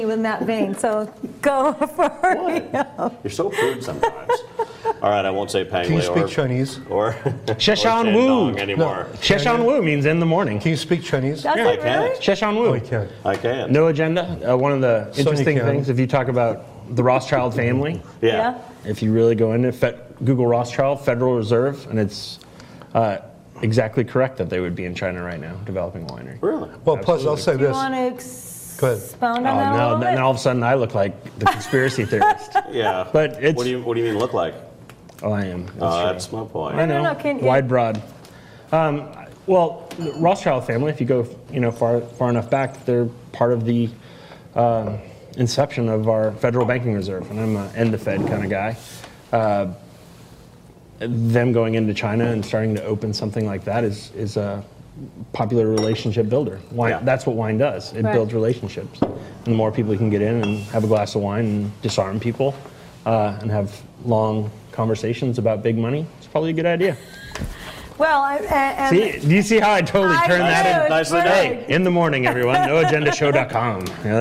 with Matt Bain, so go for you. You're so prude sometimes. All right, I won't say Pang Can you Li speak Chinese? or Sheshan Wu anymore. Sheshan Wu means in the morning. Can you speak Chinese? Does I it can. really? Sheshan Wu. Oh, you can. I can. No agenda. One of the interesting can. things, if you talk about the Rothschild family, Yeah. if you really go into Google Rothschild, Federal Reserve, and it's exactly correct that they would be in China right now developing a winery. Really? Well, plus I'll say Do you this. want to Go ahead. expound Oh, on that a no, little then bit? all of a sudden I look like the conspiracy theorist. Yeah. But it's- What do you mean look like? Oh, I am. That's my point. I know. No, can you- Wide, broad. Well, the Rothschild family, if you go far enough back, they're part of the inception of our Federal Banking Reserve, and I'm an end the Fed kind of guy. Them going into China and starting to open something like that is a popular relationship builder. Wine, Yeah. That's what wine does. It Right. builds relationships. And the more people you can get in and have a glass of wine and disarm people and have long conversations about big money, it's probably a good idea. Well, See, do you see how I totally I turned that do, in? it's Nicely good. done. Hey, in the morning, everyone. NoAgendaShow.com.